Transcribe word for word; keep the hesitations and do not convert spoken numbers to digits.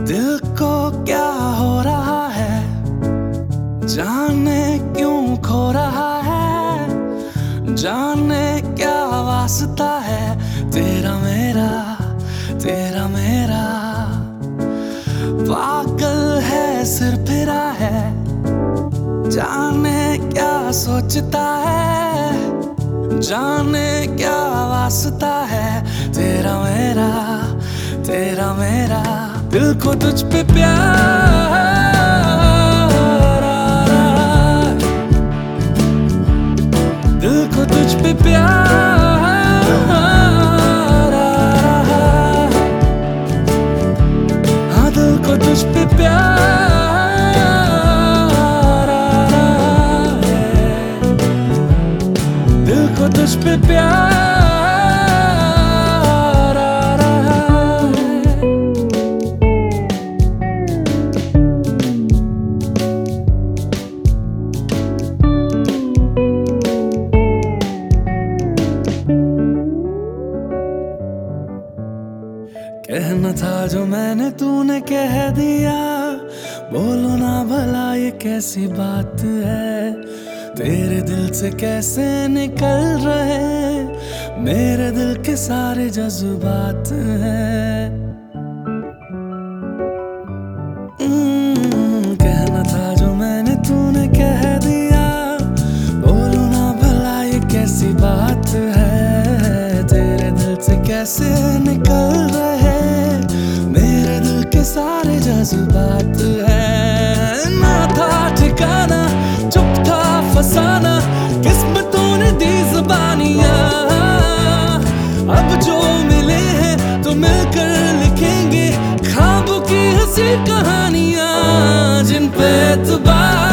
दिल को क्या हो रहा है, जाने क्यों खो रहा है, जाने क्या वास्ता है तेरा मेरा, तेरा मेरा। पागल है सिर फिरा है, जाने क्या सोचता है, जाने क्या वास्ता है तेरा मेरा, तेरा मेरा। दिल को तुझ पे प्यार आ रहा है, दिल को तुझ पे प्यार आ रहा है, हाँ दिल को तुझ पे प्यार आ रहा है, दिल को तुझ पे प्यार। कहना था जो मैंने तूने कह दिया, बोलो ना भला ये कैसी बात है, तेरे दिल से कैसे निकल रहे मेरे दिल के सारे जज्बात हैं। कहना था जो मैंने तूने कह दिया, बोलो ना भला ये कैसी बात है, तेरे दिल से कैसे निकल रहे मेरे दिल के सारे जज्बात हैं। ना था ठिकाना, चुप था फसाना, किस्मतों ने दी ज़बानियाँ, अब जो मिले हैं तो मिलकर लिखेंगे ख्वाबों की हंसी कहानियाँ, जिन पे एतबार